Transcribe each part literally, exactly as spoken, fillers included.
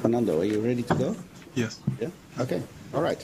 Fernando, are you ready to go? Yes. Yeah? Okay. All right.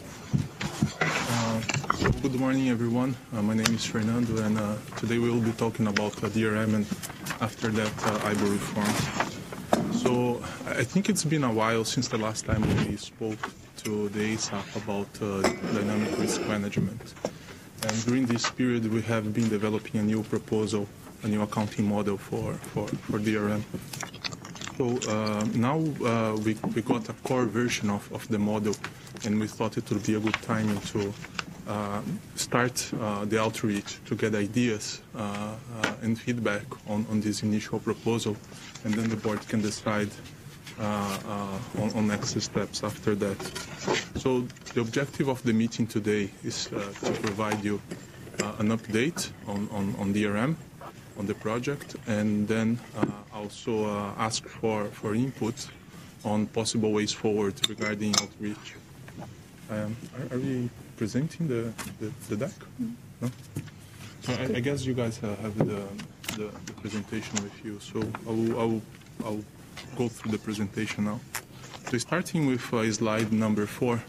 Uh, good morning, everyone. Uh, my name is Fernando, and uh, today we will be talking about uh, D R M and after that uh, I B O R reform. So I think it's been a while since the last time we spoke to the A S A P about uh, dynamic risk management. And during this period, we have been developing a new proposal, a new accounting model for, for, for D R M. So uh, now uh, we, we got a core version of, of the model, and we thought it would be a good time to uh, start uh, the outreach to get ideas uh, uh, and feedback on, on this initial proposal, and then the board can decide uh, uh, on, on next steps after that. So the objective of the meeting today is uh, to provide you uh, an update on, on, on D R M, on the project, and then uh, also uh, ask for, for input on possible ways forward regarding outreach. Um, are, are we presenting the, the, the deck? No? So I, I guess you guys uh, have the, the, the presentation with you, so I'll, I'll, I'll go through the presentation now. So starting with uh, slide number four.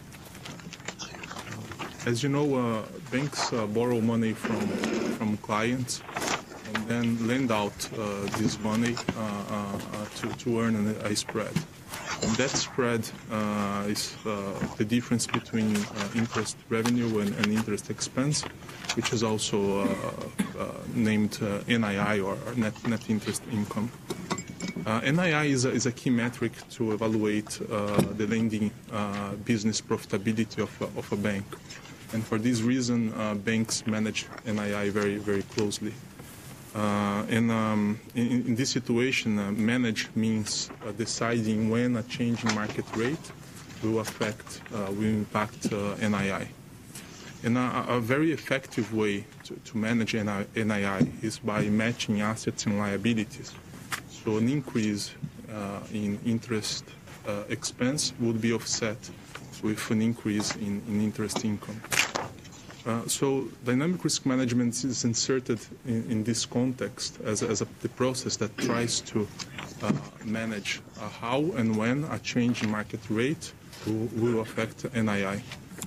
As you know, uh, banks uh, borrow money from, from clients and then lend out uh, this money uh, uh, to, to earn a spread. And that spread uh, is uh, the difference between uh, interest revenue and, and interest expense, which is also uh, uh, named uh, N I I, or net, net interest income. Uh, N I I is a, is a key metric to evaluate uh, the lending uh, business profitability of, of a bank. And for this reason, uh, banks manage N I I very, very closely. Uh, and um, in, in this situation, uh, manage means uh, deciding when a change in market rate will affect, uh, will impact uh, N I I. And a, a very effective way to, to manage N I I is by matching assets and liabilities. So an increase uh, in interest uh, expense would be offset with an increase in, in interest income. Uh, so dynamic risk management is inserted in, in this context as, as a, the process that tries to uh, manage uh, how and when a change in market rate will, will affect N I I.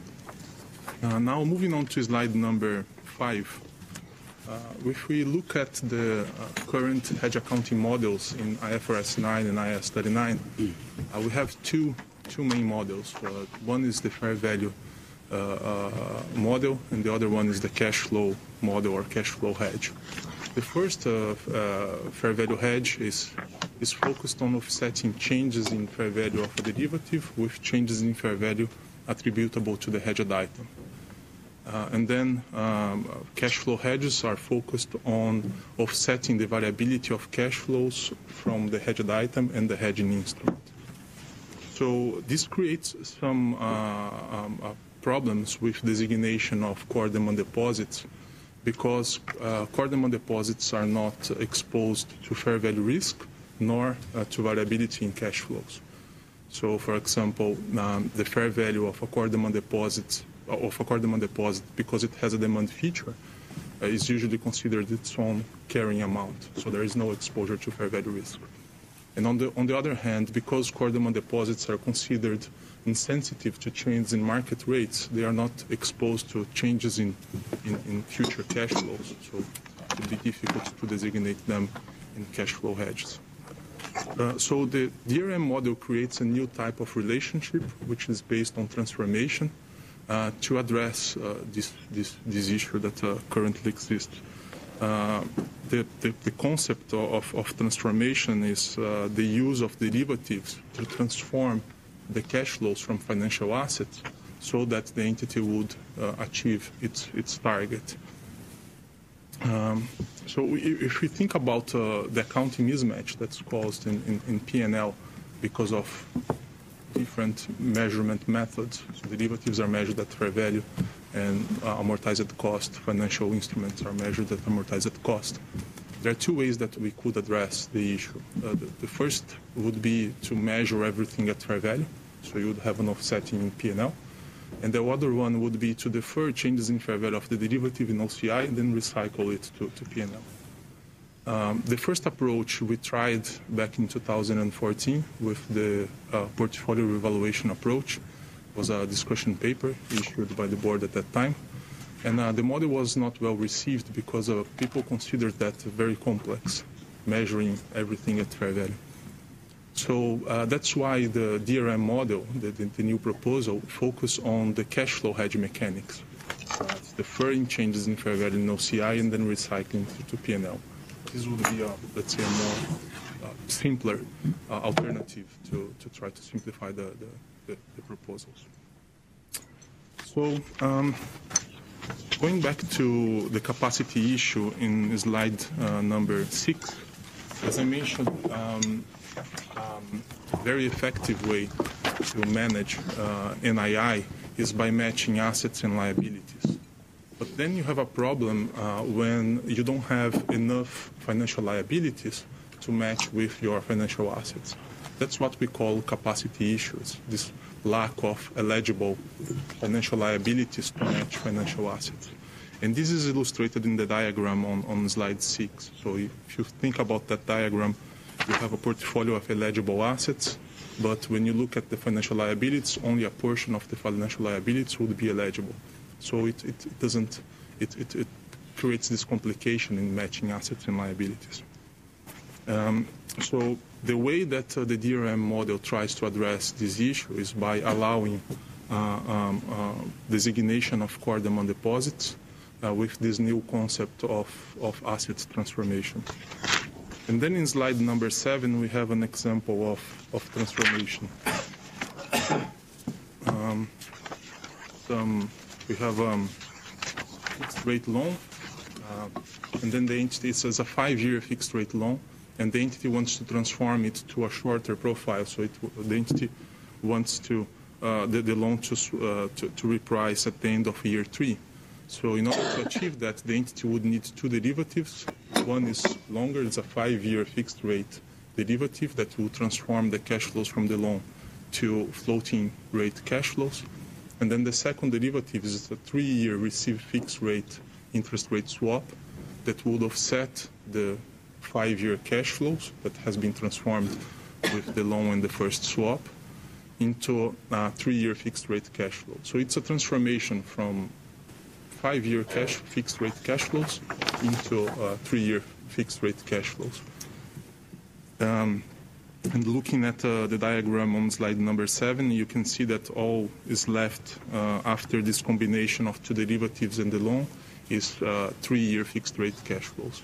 Uh, now moving on to slide number five. Uh, if we look at the uh, current hedge accounting models in I F R S nine and I A S thirty-nine, uh, we have two, two main models. Uh, one is the fair value Uh, uh, model, and the other one is the cash flow model or cash flow hedge. The first uh, uh, fair value hedge is, is focused on offsetting changes in fair value of a derivative with changes in fair value attributable to the hedged item. Uh, and then um, cash flow hedges are focused on offsetting the variability of cash flows from the hedged item and the hedging instrument. So this creates some uh, um, uh, problems with designation of core demand deposits, because uh, core demand deposits are not exposed to fair value risk nor uh, to variability in cash flows. So, for example, um, the fair value of a core demand deposit, of a core demand deposit, because it has a demand feature, uh, is usually considered its own carrying amount. So there is no exposure to fair value risk. And on the on the other hand, because core demand deposits are considered insensitive to changes in market rates, they are not exposed to changes in, in, in future cash flows. So it would be difficult to designate them in cash flow hedges. Uh, so the D R M model creates a new type of relationship, which is based on transformation, uh, to address uh, this, this, this issue that uh, currently exists. Uh, the, the, the concept of, of transformation is uh, the use of derivatives to transform the cash flows from financial assets so that the entity would uh, achieve its, its target. Um, so we, if we think about uh, the accounting mismatch that's caused in, in, in P and L because of different measurement methods, so derivatives are measured at fair value and uh, amortized cost, financial instruments are measured at amortized cost. There are two ways that we could address the issue. Uh, the, the first would be to measure everything at fair value, so you would have an offsetting in P and L. And the other one would be to defer changes in fair value of the derivative in O C I and then recycle it to, to P and L. Um, the first approach we tried back in two thousand fourteen with the uh, portfolio revaluation approach was a discussion paper issued by the board at that time. And uh, the model was not well received because uh, people considered that very complex, measuring everything at fair value. So uh, that's why the D R M model, the, the, the new proposal, focus on the cash flow hedge mechanics, uh, deferring changes in fair value in O C I and then recycling to, to P and L. This would be, a, let's say, a more uh, simpler uh, alternative to, to try to simplify the, the, the, the proposals. So um, going back to the capacity issue in slide uh, number six, as I mentioned, um, um, a very effective way to manage uh, N I I is by matching assets and liabilities. But then you have a problem uh, when you don't have enough financial liabilities to match with your financial assets. That's what we call capacity issues, this lack of eligible financial liabilities to match financial assets. And this is illustrated in the diagram on, on slide six. So if you think about that diagram, you have a portfolio of eligible assets, but when you look at the financial liabilities, only a portion of the financial liabilities would be eligible. So it, it, it doesn't, it, it, it creates this complication in matching assets and liabilities. Um, so the way that uh, the D R M model tries to address this issue is by allowing uh, um, uh, designation of core demand deposits uh, with this new concept of, of asset transformation. And then in slide number seven, we have an example of, of transformation. Um, some, we have a um, fixed rate loan, uh, and then the entity says a five-year fixed rate loan, and the entity wants to transform it to a shorter profile. So it, the entity wants to uh, the, the loan to, uh, to to reprice at the end of year three. So in order to achieve that, the entity would need two derivatives. One is longer; it's a five-year fixed rate derivative that will transform the cash flows from the loan to floating rate cash flows. And then the second derivative is a three-year receive fixed rate interest rate swap that would offset the five-year cash flows that has been transformed with the loan and the first swap into a three-year fixed rate cash flow. So it's a transformation from five-year cash fixed rate cash flows into uh, three-year fixed rate cash flows. Um, and looking at uh, the diagram on slide number seven, you can see that all is left uh, after this combination of two derivatives and the loan is uh, three-year fixed rate cash flows.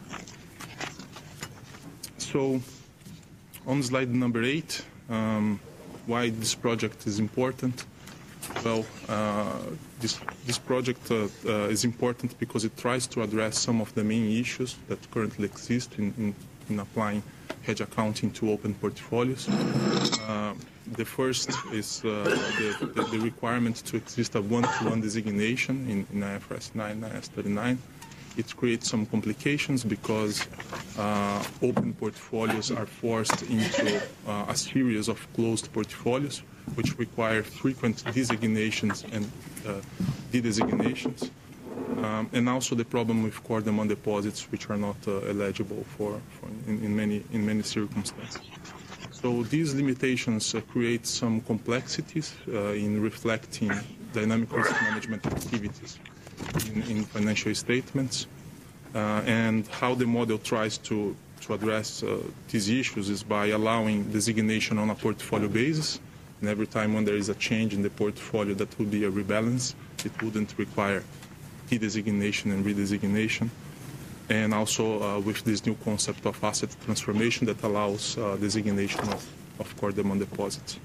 So on slide number eight, um, why this project is important? Well, uh, this, this project uh, uh, is important because it tries to address some of the main issues that currently exist in, in, in applying hedge accounting to open portfolios. Uh, the first is uh, the, the, the requirement to exist a one-to-one designation in, in I F R S nine, I S thirty-nine. It creates some complications because uh, open portfolios are forced into uh, a series of closed portfolios, which require frequent designations and uh, de-designations, um, and also the problem with core demand deposits, which are not uh, eligible for, for in, in many in many circumstances. So these limitations uh, create some complexities uh, in reflecting dynamic risk management activities in, in financial statements, uh, and how the model tries to to address uh, these issues is by allowing designation on a portfolio basis. And every time when there is a change in the portfolio, that would be a rebalance. It wouldn't require de-designation and redesignation. And also uh, with this new concept of asset transformation that allows uh, designation of, of core demand deposits.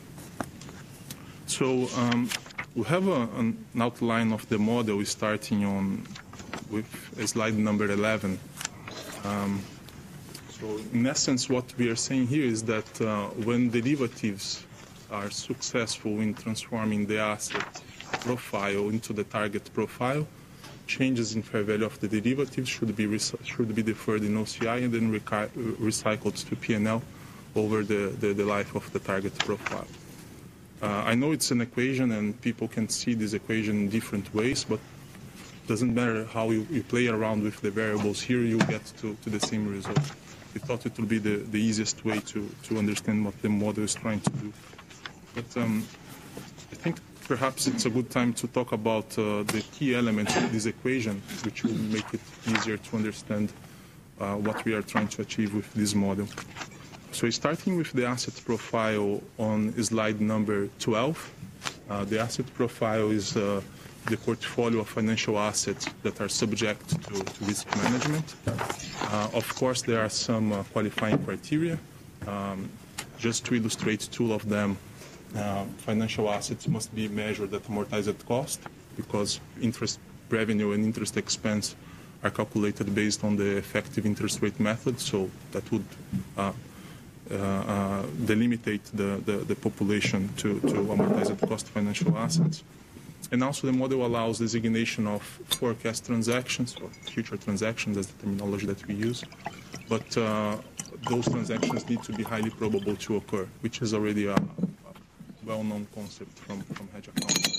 So um, we have a, an outline of the model starting on with slide number eleven. Um, so in essence, what we are saying here is that uh, when derivatives are successful in transforming the asset profile into the target profile, changes in fair value of the derivatives should be should be deferred in O C I and then recycled to P and L over the, the, the life of the target profile. Uh, I know it's an equation and people can see this equation in different ways, but doesn't matter how you, you play around with the variables here, you get to, to the same result. We thought it would be the, the easiest way to, to understand what the model is trying to do. But um, I think perhaps it's a good time to talk about uh, the key elements of this equation, which will make it easier to understand uh, what we are trying to achieve with this model. So starting with the asset profile on slide number twelve, uh, the asset profile is uh, the portfolio of financial assets that are subject to, to risk management. Uh, of course, there are some uh, qualifying criteria. Um, just to illustrate two of them, uh, financial assets must be measured at amortized cost because interest revenue and interest expense are calculated based on the effective interest rate method, so that would uh, Uh, uh, delimitate the, the, the population to, to amortized cost financial assets. And also the model allows designation of forecast transactions, or future transactions as the terminology that we use. But uh, those transactions need to be highly probable to occur, which is already a, a well-known concept from, from hedge accounting.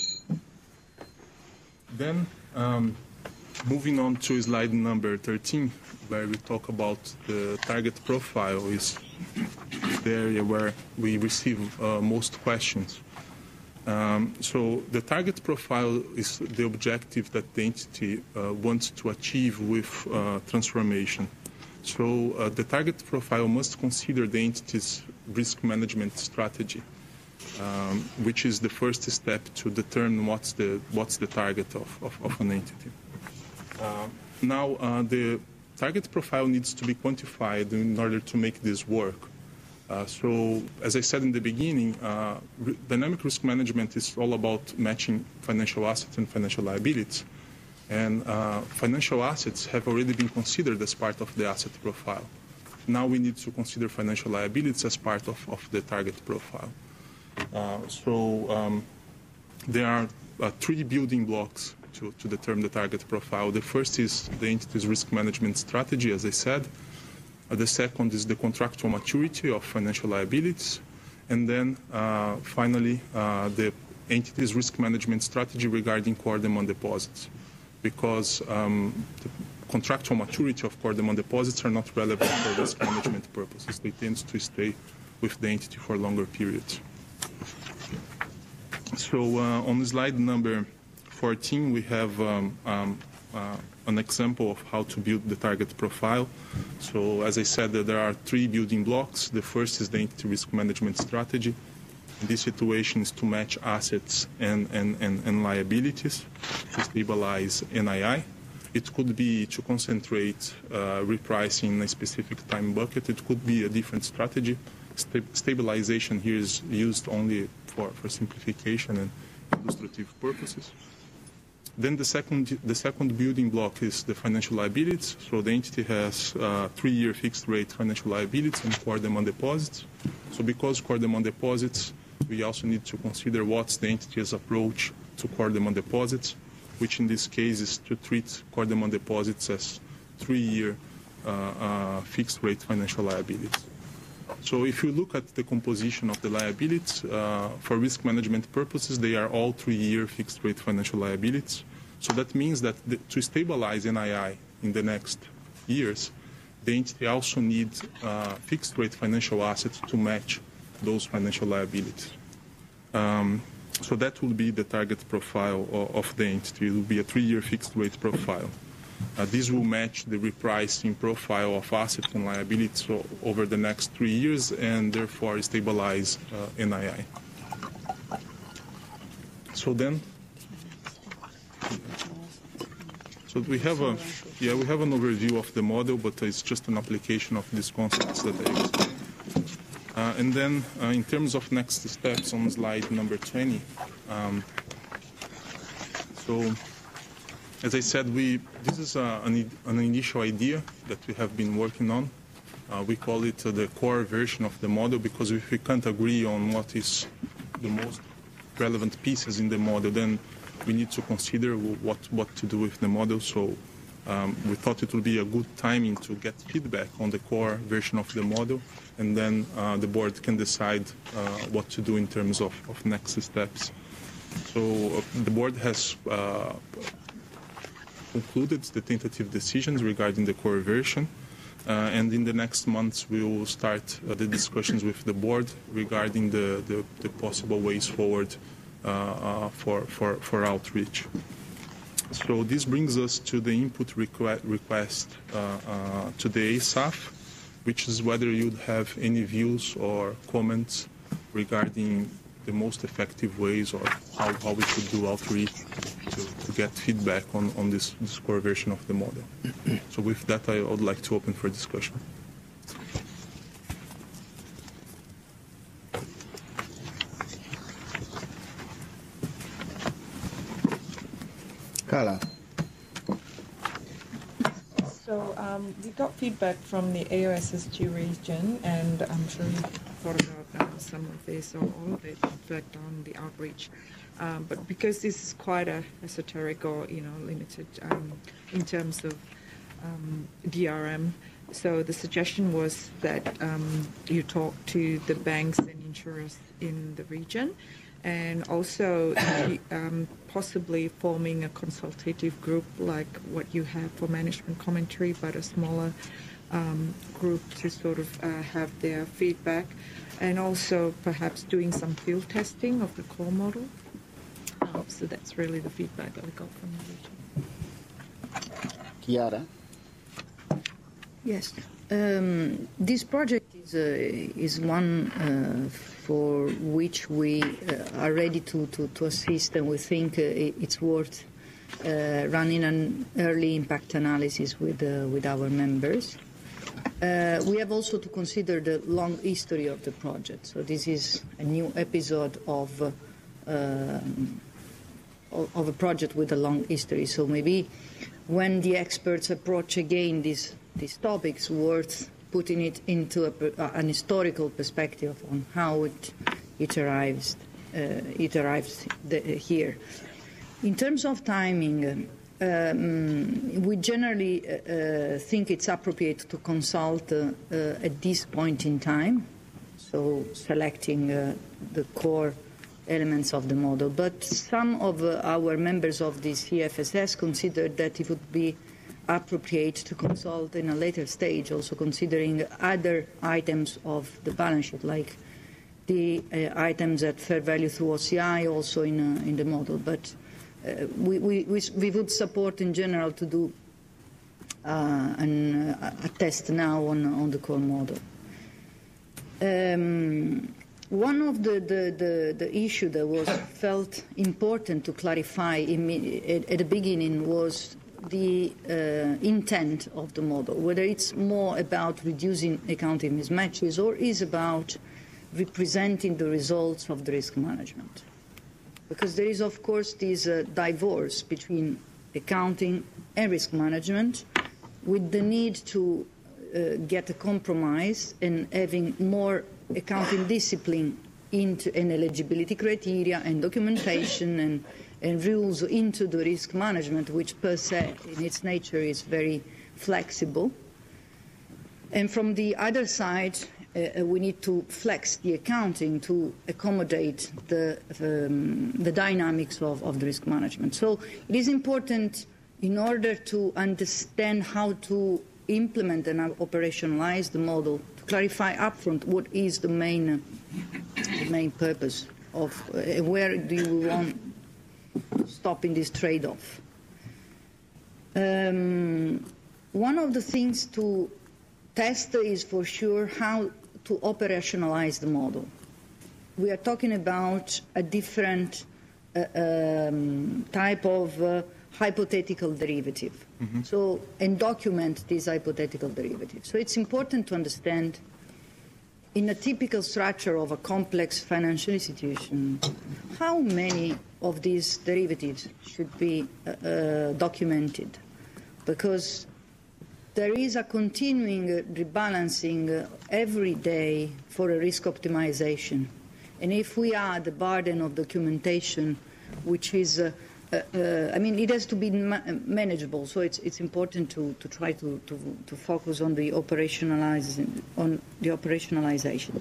Then, um, moving on to slide number thirteen, where we talk about the target profile, is the area where we receive uh, most questions. Um, so the target profile is the objective that the entity uh, wants to achieve with uh, transformation. So uh, the target profile must consider the entity's risk management strategy, um, which is the first step to determine what's the, what's the target of, of, of an entity. Uh, now, uh, the target profile needs to be quantified in order to make this work. Uh, so, as I said in the beginning, uh, re dynamic risk management is all about matching financial assets and financial liabilities. And uh, financial assets have already been considered as part of the asset profile. Now we need to consider financial liabilities as part of, of the target profile. Uh, so um, there are uh, three building blocks to, to determine the target profile. The first is the entity's risk management strategy, as I said. Uh, the second is the contractual maturity of financial liabilities. And then uh, finally, uh, the entity's risk management strategy regarding core demand deposits. Because um, the contractual maturity of core demand deposits are not relevant for risk management purposes. They tend to stay with the entity for longer periods. So uh, on slide number fourteen, we have um, um, uh, an example of how to build the target profile. So as I said, there are three building blocks. The first is the entity risk management strategy. In this situation is to match assets and, and, and, and liabilities to stabilize N I I. It could be to concentrate uh, repricing in a specific time bucket. It could be a different strategy. Sta stabilization here is used only for, for simplification and illustrative purposes. Then the second, the second building block is the financial liabilities. So the entity has uh, three-year fixed rate financial liabilities and core demand deposits. So because core demand deposits, we also need to consider what's the entity's approach to core demand deposits, which in this case is to treat core demand deposits as three-year uh, uh, fixed-rate financial liabilities. So if you look at the composition of the liabilities, uh, for risk management purposes, they are all three-year fixed-rate financial liabilities. So that means that the, to stabilize N I I in the next years, the entity also needs uh, fixed-rate financial assets to match those financial liabilities. Um, so that will be the target profile of, of the entity. It will be a three-year fixed-rate profile. Uh, this will match the repricing profile of assets and liabilities so over the next three years and therefore stabilize uh, N I I. So then, so we have a yeah we have an overview of the model, but it's just an application of these concepts that I explained. Uh, and then, uh, in terms of next steps on slide number twenty, um, so as I said, we this is uh, an, an initial idea that we have been working on. Uh, we call it uh, the core version of the model because if we can't agree on what is the most relevant pieces in the model, then we need to consider what what to do with the model. So um, we thought it would be a good timing to get feedback on the core version of the model, and then uh, the board can decide uh, what to do in terms of, of next steps. So uh, the board has uh, concluded the tentative decisions regarding the core version. Uh, and in the next months, we will start uh, the discussions with the board regarding the, the, the possible ways forward uh, uh, for, for, for outreach. So this brings us to the input requ request uh, uh, to the A S A F, which is whether you'd have any views or comments regarding the most effective ways or how, how we could do outreach to, to get feedback on, on this, this core version of the model. So with that, I would like to open for discussion. Carla. So um, we got feedback from the A O S S G region, and I'm sure you thought about uh, some of this or all of it, in fact, on the outreach. Um, but because this is quite a esoteric or, you know, limited um, in terms of um, D R M, so the suggestion was that um, you talk to the banks and insurers in the region, and also um, possibly forming a consultative group like what you have for management commentary, but a smaller um, group to sort of uh, have their feedback, and also perhaps doing some field testing of the core model. Um, so that's really the feedback that we got from the region. Chiara. Yes, um, this project is, uh, is one uh, for which we uh, are ready to, to, to assist, and we think uh, it's worth uh, running an early impact analysis with, uh, with our members. Uh, we have also to consider the long history of the project. So this is a new episode of, uh, um, of a project with a long history. So maybe when the experts approach again these, these topics, worth putting it into a, uh, an historical perspective on how it, it arrives, uh, it arrives the, uh, here. In terms of timing, um, we generally uh, think it's appropriate to consult uh, uh, at this point in time, so selecting uh, the core elements of the model. But some of uh, our members of the C F S S considered that it would be appropriate to consult in a later stage, also considering other items of the balance sheet, like the uh, items at fair value through O C I, also in, uh, in the model. But uh, we, we, we would support in general to do uh, an, uh, a test now on, on the core model. Um, One of the, the, the, the issue that was felt important to clarify in, at, at the beginning was the uh, intent of the model, whether it's more about reducing accounting mismatches or is about representing the results of the risk management. Because there is, of course, this uh, divorce between accounting and risk management, with the need to uh, get a compromise and having more accounting discipline into an eligibility criteria and documentation and, and rules into the risk management, which per se in its nature is very flexible. And from the other side, uh, we need to flex the accounting to accommodate the, um, the dynamics of, of the risk management. So it is important, in order to understand how to implement and operationalize the model, to clarify upfront what is the main, uh, the main purpose of uh, where do you want to stop in this trade-off. Um, one of the things to test is for sure how to operationalize the model. We are talking about a different uh, um, type of uh, hypothetical derivative. Mm-hmm. So, and document this hypothetical derivative. So it's important to understand, in a typical structure of a complex financial institution, how many of these derivatives should be uh, uh, documented. Because there is a continuing uh, rebalancing uh, every day for a risk optimization. And if we add the burden of documentation, which is uh, Uh, uh, I mean, it has to be ma manageable, so it's, it's important to, to try to, to, to focus on the, operationalizing, on the operationalization.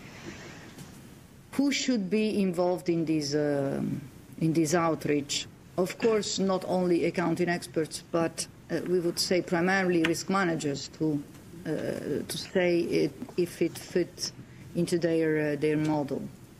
Who should be involved in this, uh, in this outreach? of course, not only accounting experts, but uh, we would say primarily risk managers to uh, to say it, if it fits into their uh, their model.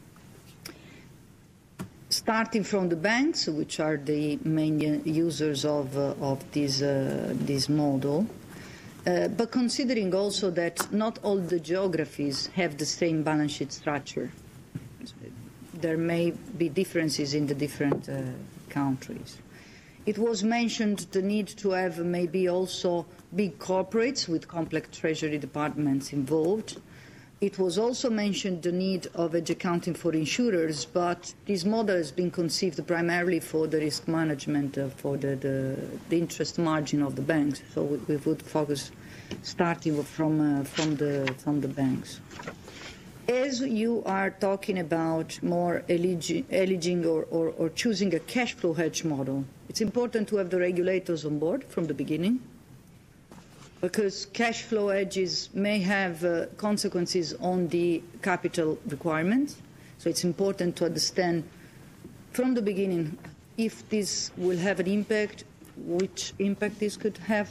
Starting from the banks, which are the main users of uh, of this uh, this model, uh, but considering also that not all the geographies have the same balance sheet structure. There may be differences in the different uh, countries. It was mentioned the need to have maybe also big corporates with complex treasury departments involved. It was also mentioned the need of edge accounting for insurers, but this model has been conceived primarily for the risk management, uh, for the, the, the interest margin of the banks. So we, we would focus starting from, uh, from, the, from the banks. As you are talking about more eleging or, or, or choosing a cash flow hedge model, it's important to have the regulators on board from the beginning, because cash flow hedges may have uh, consequences on the capital requirements. So it's important to understand from the beginning if this will have an impact, which impact this could have.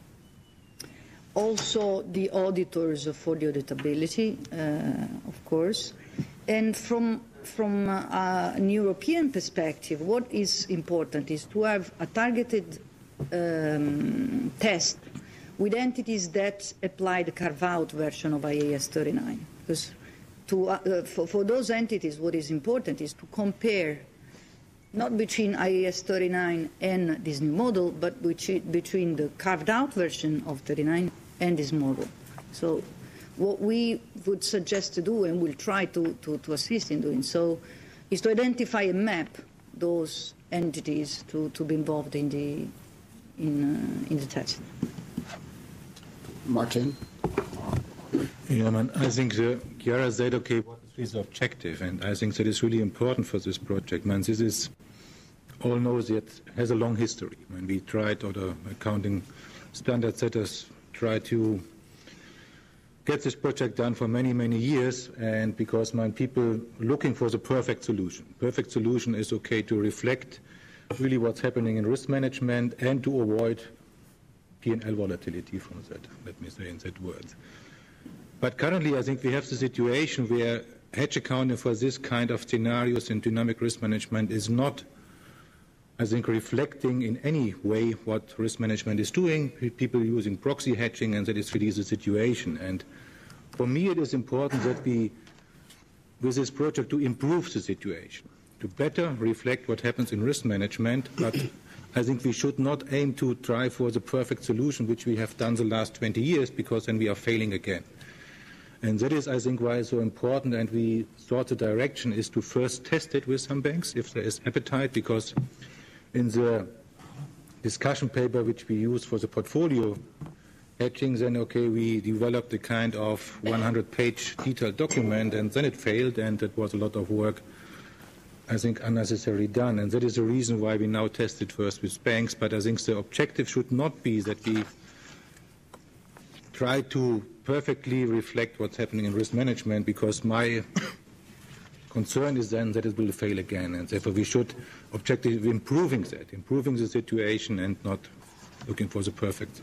Also, the auditors for the auditability, uh, of course. And from, from uh, an European perspective, what is important is to have a targeted um, test with entities that apply the carve-out version of I A S thirty-nine. Because to, uh, for, for those entities, what is important is to compare not between I A S thirty-nine and this new model, but which, between the carved-out version of thirty-nine and this model. So what we would suggest to do, and we'll try to, to, to assist in doing so, is to identify and map those entities to, to be involved in the, in, uh, in the test. Martin? Yeah, man, I think the Chiara said, okay, what is the objective? And I think that is really important for this project. Man, this is, all knows it has a long history. When we tried, or the accounting standard setters try to get this project done for many, many years, and because my people looking for the perfect solution. Perfect solution is okay to reflect really what's happening in risk management and to avoid P and L volatility from that, let me say in that words. But currently I think we have the situation where hedge accounting for this kind of scenarios in dynamic risk management is not, I think, reflecting in any way what risk management is doing. People using proxy hedging, and that is really the situation. And for me, it is important that we, with this project, to improve the situation, to better reflect what happens in risk management. But I think we should not aim to try for the perfect solution, which we have done the last twenty years, because then we are failing again. And that is, I think, why it's so important. And we thought the direction is to first test it with some banks, if there is appetite, because in the discussion paper which we use for the portfolio hedging, then, okay, we developed a kind of one hundred page detailed document, and then it failed, and it was a lot of work, I think, unnecessarily done. And that is the reason why we now test it first with banks. But I think the objective should not be that we try to perfectly reflect what's happening in risk management, because my concern is then that it will fail again, and therefore we should objectively improving that, improving the situation, and not looking for the perfect.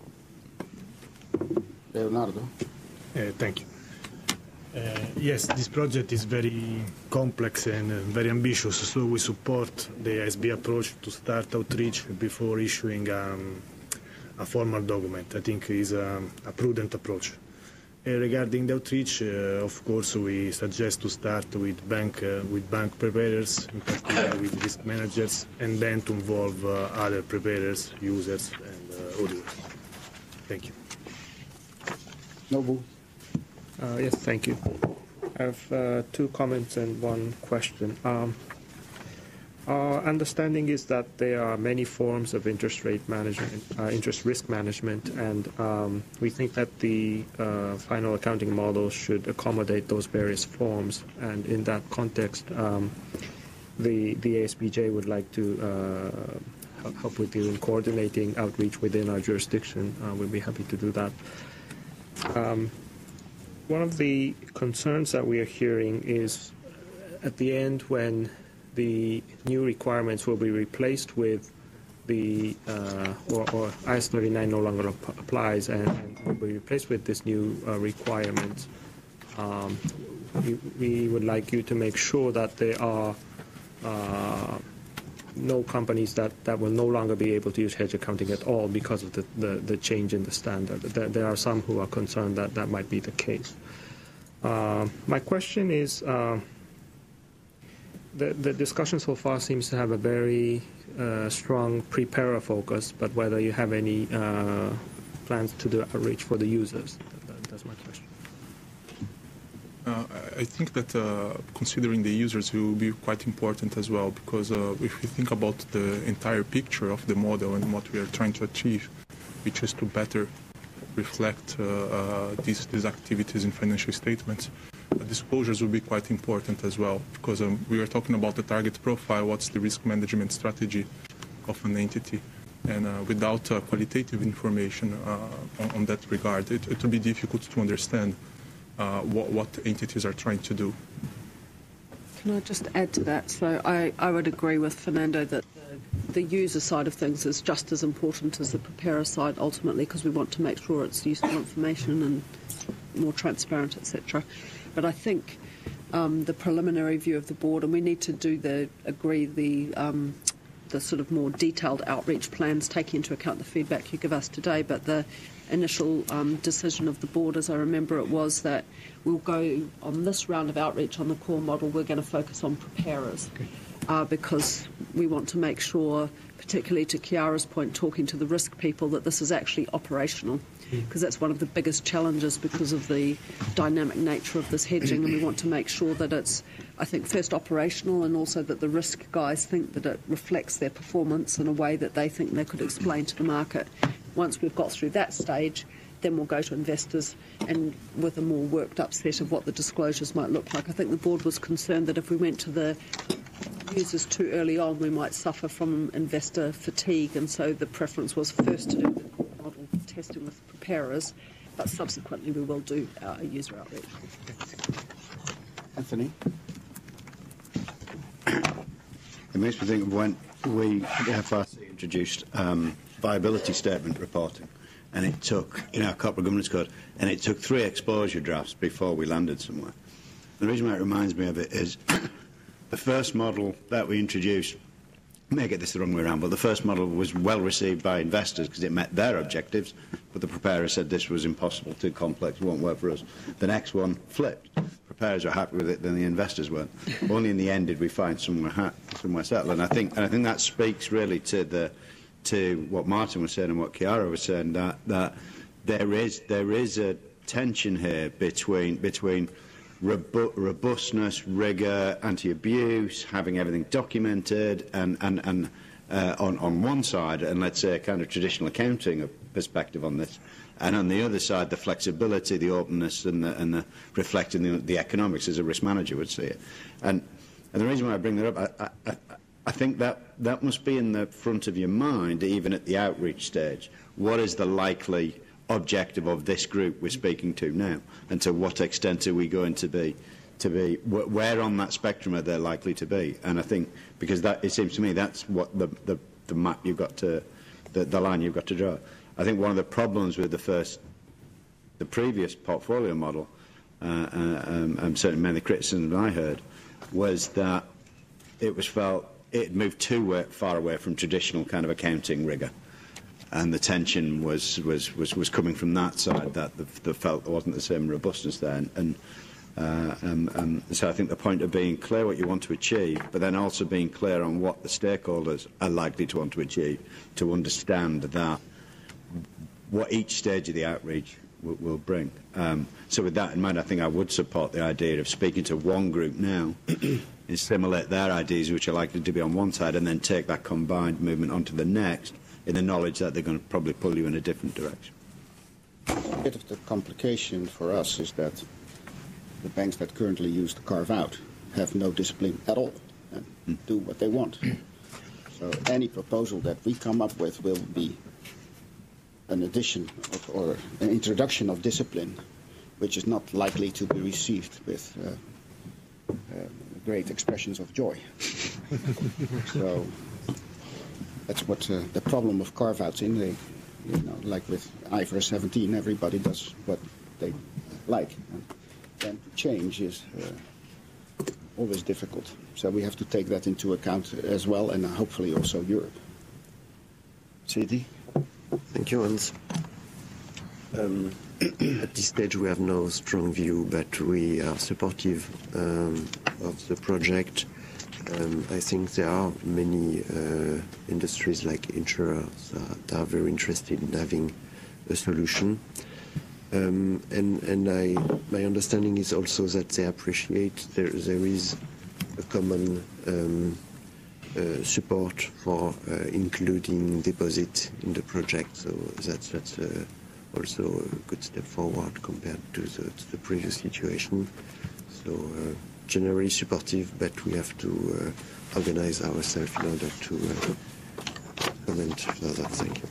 Leonardo? Uh, thank you. Uh, yes, this project is very complex and uh, very ambitious, so we support the S B approach to start outreach before issuing um, a formal document. I think is um, a prudent approach. Uh, regarding the outreach, uh, of course, we suggest to start with bank uh, with bank preparers, in particular with risk managers, and then to involve uh, other preparers, users, and uh, auditors. Thank you. Nobu? Uh, yes, thank you. I have uh, two comments and one question. Um, Our understanding is that there are many forms of interest rate management, uh, interest risk management, and um, we think that the uh, final accounting model should accommodate those various forms. And in that context, um, the the A S B J would like to uh, help with you in coordinating outreach within our jurisdiction. Uh, we'd be happy to do that. Um, one of the concerns that we are hearing is at the end when the new requirements will be replaced with the, uh, or, or I S thirty-nine no longer ap- applies and, and will be replaced with this new uh, requirement, um, we, we would like you to make sure that there are uh, no companies that, that will no longer be able to use hedge accounting at all because of the, the, the change in the standard. There, there are some who are concerned that that might be the case. Uh, my question is, uh, the, the discussion so far seems to have a very uh, strong preparer focus, but whether you have any uh, plans to do outreach for the users, that, that, that's my question. Uh, I think that uh, considering the users will be quite important as well, because uh, if we think about the entire picture of the model and what we are trying to achieve, which is to better reflect uh, uh, these, these activities in financial statements, uh, disclosures will be quite important as well, because um, we are talking about the target profile, what's the risk management strategy of an entity, and uh, without uh, qualitative information uh, on, on that regard, it, it will be difficult to understand Uh, what, what entities are trying to do. Can I just add to that? So I, I would agree with Fernando that the, the user side of things is just as important as the preparer side ultimately, because we want to make sure it's useful information and more transparent, et cetera. But I think um, the preliminary view of the board, and we need to do the agree the um, the sort of more detailed outreach plans, taking into account the feedback you give us today, but the initial um, decision of the board, as I remember it, was that we'll go on this round of outreach on the core model, we're going to focus on preparers uh, because we want to make sure, particularly to Chiara's point, talking to the risk people, that this is actually operational, because that's one of the biggest challenges because of the dynamic nature of this hedging, and we want to make sure that it's, I think, first operational, and also that the risk guys think that it reflects their performance in a way that they think they could explain to the market. Once we've got through that stage, then we'll go to investors and with a more worked up set of what the disclosures might look like. I think the board was concerned that if we went to the users too early on, we might suffer from investor fatigue, and so the preference was first to do the model testing with preparers, but subsequently we will do our user outreach. Anthony? It makes me think of when we, the F R C, introduced um, viability statement reporting, and it took, in our corporate governance code, and it took three exposure drafts before we landed somewhere. The reason why it reminds me of it is the first model that we introduced, I may get this the wrong way around, but the first model was well received by investors because it met their objectives, but the preparer said this was impossible, too complex, won't work for us. The next one flipped. Preparers were happy with it, then the investors weren't. Only in the end did we find somewhere, ha somewhere settled, and I think, and I think that speaks really to the to what Martin was saying and what Chiara was saying, that that there is there is a tension here between between robu robustness, rigour, anti-abuse, having everything documented, and and and uh, on on one side, and let's say a kind of traditional accounting perspective on this, and on the other side, the flexibility, the openness, and the and the reflecting the, the economics as a risk manager would see it, and and the reason why I bring that up, I, I, I, I think that that must be in the front of your mind, even at the outreach stage. What is the likely objective of this group we're speaking to now, and to what extent are we going to be, to be, where on that spectrum are they likely to be? And I think, because that, it seems to me that's what the, the, the map you've got to, the, the line you've got to draw. I think one of the problems with the first, the previous portfolio model, uh, uh, um, and certainly many criticisms I heard, was that it was felt it moved too far away from traditional kind of accounting rigour, and the tension was was was, was coming from that side, that the, the felt there wasn't the same robustness there, and, and uh, um, um, so I think the point of being clear what you want to achieve, but then also being clear on what the stakeholders are likely to want to achieve, to understand that what each stage of the outreach will, will bring. Um, so with that in mind, I think I would support the idea of speaking to one group now and assimilate their ideas, which are likely to be on one side, and then take that combined movement onto the next, in the knowledge that they're going to probably pull you in a different direction. A bit of the complication for us is that the banks that currently use the carve-out have no discipline at all and mm. do what they want. So any proposal that we come up with will be an addition of, or an introduction of discipline, which is not likely to be received with uh, uh, great expressions of joy. So that's what uh, the problem of carve-outs in the, you know, like with I F R S seventeen, everybody does what they like. And then to change is uh, always difficult. So we have to take that into account as well, and hopefully also Europe. Citi? Thank you, Hans. Um, at this stage, we have no strong view, but we are supportive um, of the project. Um, I think there are many uh, industries like insurers that are very interested in having a solution. Um, and and I, my understanding is also that they appreciate there, there is a common um, uh, support for uh, including deposit in the project. So that's, that's uh, also a good step forward compared to the, to the previous situation. So uh, generally supportive, but we have to uh, organize ourselves in order to uh, comment further. Thank you.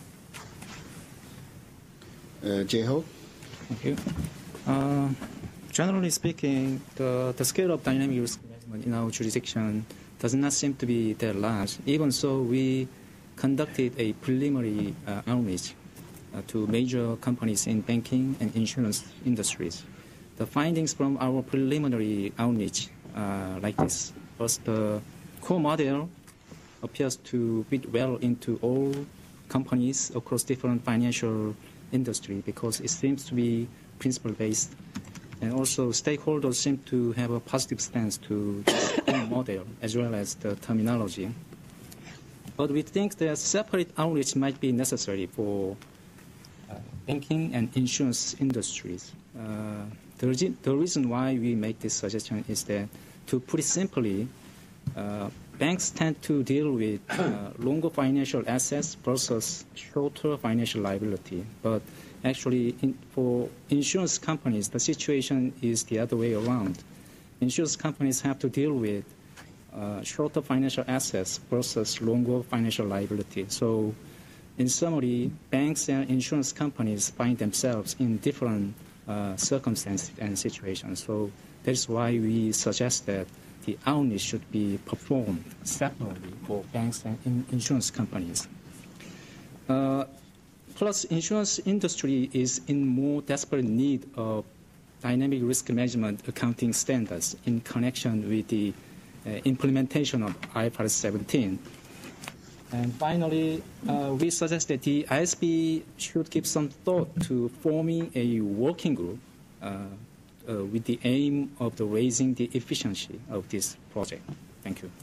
Uh, Jay-Ho? Thank you. Uh, generally speaking, the, the scale of dynamic risk management in our jurisdiction does not seem to be that large. Even so, we conducted a preliminary uh, outreach uh, to major companies in banking and insurance industries. The findings from our preliminary outreach are like this. First, the core model appears to fit well into all companies across different financial industry because it seems to be principle-based. And also, stakeholders seem to have a positive stance to the model as well as the terminology. But we think that separate outreach might be necessary for uh, banking and insurance industries. Uh, the, re the reason why we make this suggestion is that, to put it simply, uh, banks tend to deal with uh, longer financial assets versus shorter financial liability. But actually, in, for insurance companies, the situation is the other way around. Insurance companies have to deal with uh, shorter financial assets versus longer financial liability. So, in summary, banks and insurance companies find themselves in different uh, circumstances and situations. So that's why we suggest that the outreach should be performed separately for banks and in insurance companies. Uh, plus, insurance industry is in more desperate need of dynamic risk management accounting standards in connection with the uh, implementation of I F R S seventeen. And finally, uh, we suggest that the I S B should give some thought to forming a working group uh, uh, with the aim of the raising the efficiency of this project. Thank you.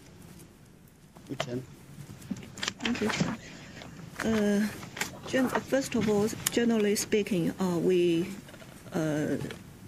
Thank you. Uh, gen first of all, generally speaking, uh, we, uh,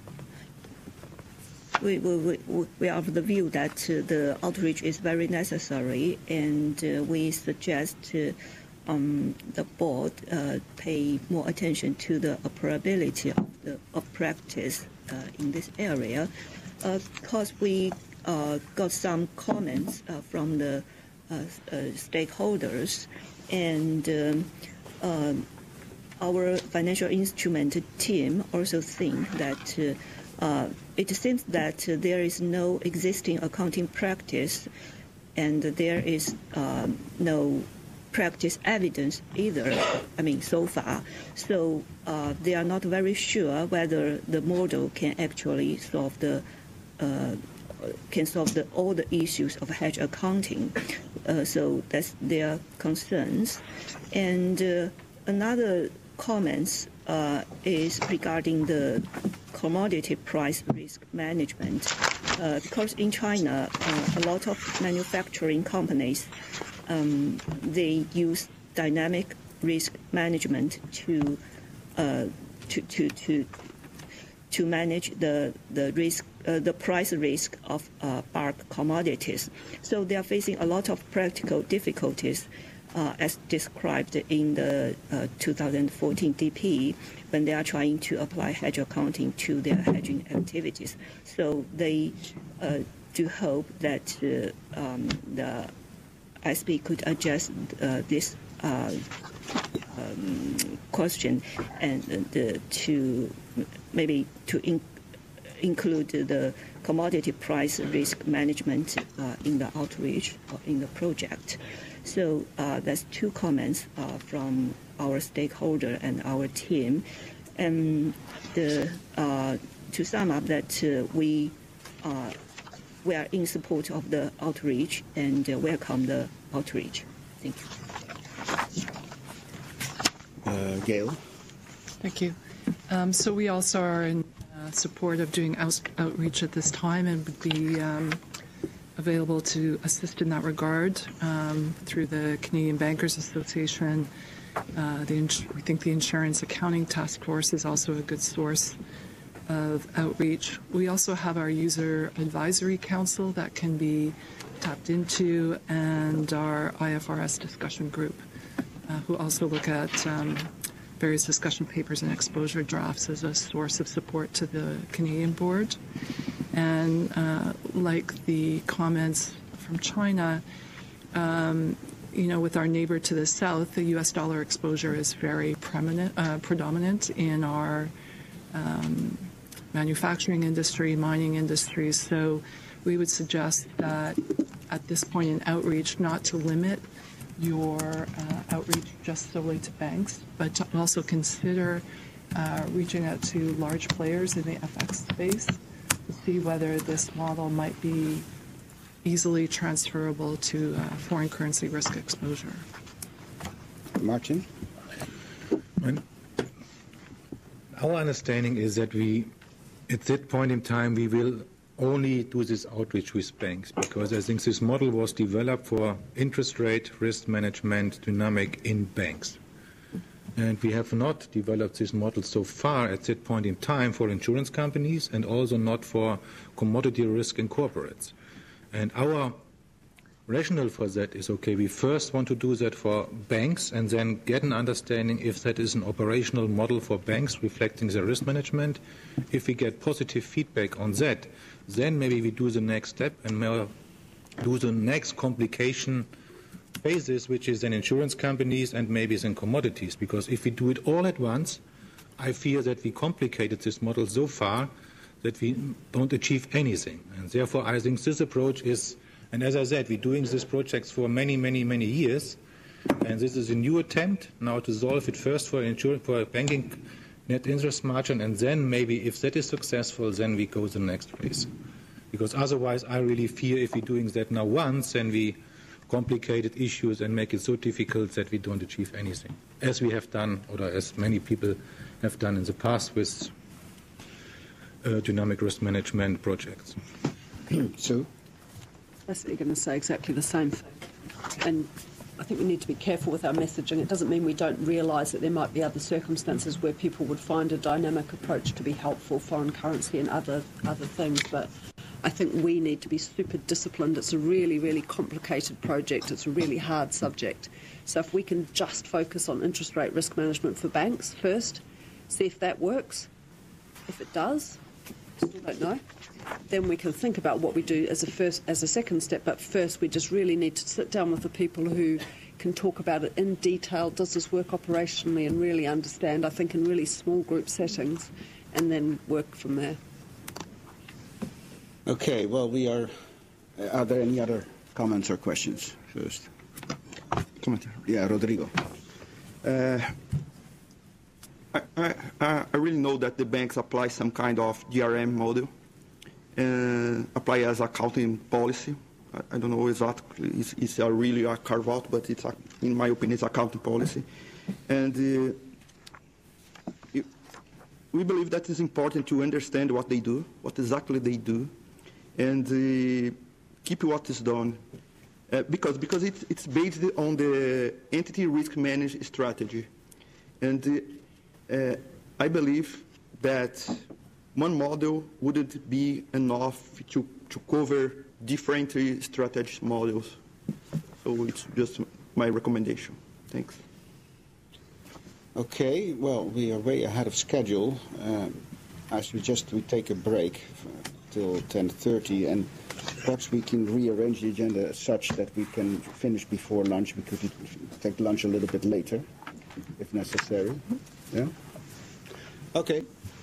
we, we, we, we are of the view that uh, the outreach is very necessary, and uh, we suggest uh, um, the board uh, pay more attention to the operability of, the, of practice uh, in this area, uh, because we uh, got some comments uh, from the uh, uh, stakeholders, and um, um, our financial instrument team also think that uh, uh, it seems that uh, there is no existing accounting practice, and there is uh, no practice evidence either, I mean, so far. So uh, they are not very sure whether the model can actually solve the uh, can solve the, all the issues of hedge accounting. Uh, so that's their concerns. And uh, another comments uh, is regarding the commodity price risk management. Uh, because in China, uh, a lot of manufacturing companies, um, they use dynamic risk management to uh, to to to to manage the the risk, uh, the price risk of uh, bulk commodities. So they are facing a lot of practical difficulties, uh, as described in the uh, two thousand fourteen D P, when they are trying to apply hedge accounting to their hedging activities. So they uh, do hope that uh, um, the I S B could address uh, this uh, um, question and uh, to maybe to in, include the commodity price risk management uh, in the outreach or in the project. So uh, that's two comments uh, from our stakeholder and our team. And the, uh, to sum up, that uh, we uh, we are in support of the outreach and uh, welcome the outreach. Thank you. Uh, Gail. Thank you. Um, so we also are in uh, support of doing out- outreach at this time and would be um, available to assist in that regard um, through the Canadian Bankers Association. Uh, the ins- we think the Insurance Accounting Task Force is also a good source of outreach. We also have our User Advisory Council that can be tapped into, and our I F R S discussion group, uh, who also look at um, various discussion papers and exposure drafts as a source of support to the Canadian board. And uh, like the comments from China, um, you know, with our neighbor to the south, the U S dollar exposure is very preeminent, uh, predominant in our um, manufacturing industry, mining industries. So we would suggest that at this point in outreach, not to limit your uh, outreach just solely to banks, but to also consider uh, reaching out to large players in the F X space to see whether this model might be easily transferable to uh, foreign currency risk exposure. Martin? And our understanding is that we, at that point in time, we will only do this outreach with banks, because I think this model was developed for interest rate risk management dynamic in banks. And we have not developed this model so far at that point in time for insurance companies, and also not for commodity risk in corporates. And our rationale for that is, okay, we first want to do that for banks and then get an understanding if that is an operational model for banks reflecting their risk management. If we get positive feedback on that, then maybe we do the next step and do the next complication phases, which is in insurance companies and maybe it's in commodities. Because if we do it all at once, I fear that we complicated this model so far that we don't achieve anything. And therefore, I think this approach is, and as I said, we're doing these projects for many, many, many years, and this is a new attempt now to solve it first for insurance, for banking net interest margin, and then maybe if that is successful, then we go to the next phase. Because otherwise, I really fear if we're doing that now once, then we complicated issues and make it so difficult that we don't achieve anything, as we have done, or as many people have done in the past with uh, dynamic risk management projects. So? Basically going to say exactly the same thing. And I think we need to be careful with our messaging. It doesn't mean we don't realise that there might be other circumstances where people would find a dynamic approach to be helpful, foreign currency and other other things, but I think we need to be super disciplined. It's a really, really complicated project. It's a really hard subject. So if we can just focus on interest rate risk management for banks first, see if that works. If it does, still don't know, then we can think about what we do as a first, as a second step. But first, we just really need to sit down with the people who can talk about it in detail. Does this work operationally, and really understand? I think in really small group settings, and then work from there. Okay. Well, we are. Uh, are there any other comments or questions first? Comment. Yeah, Rodrigo. Uh, I, I, I really know that the banks apply some kind of D R M model, uh, apply as accounting policy. I, I don't know exactly, it's, it's a really a carve out, but it's a, in my opinion, it's accounting policy. And uh, it, we believe that it's important to understand what they do, what exactly they do, and uh, keep what is done. Uh, because because it, it's based on the entity risk management strategy. And uh, Uh, I believe that one model wouldn't be enough to, to cover different strategy models. So it's just my recommendation. Thanks. Okay, well, we are way ahead of schedule. Um, I suggest we take a break till ten thirty, and perhaps we can rearrange the agenda such that we can finish before lunch. We could take lunch a little bit later, if necessary. Yeah? Okay.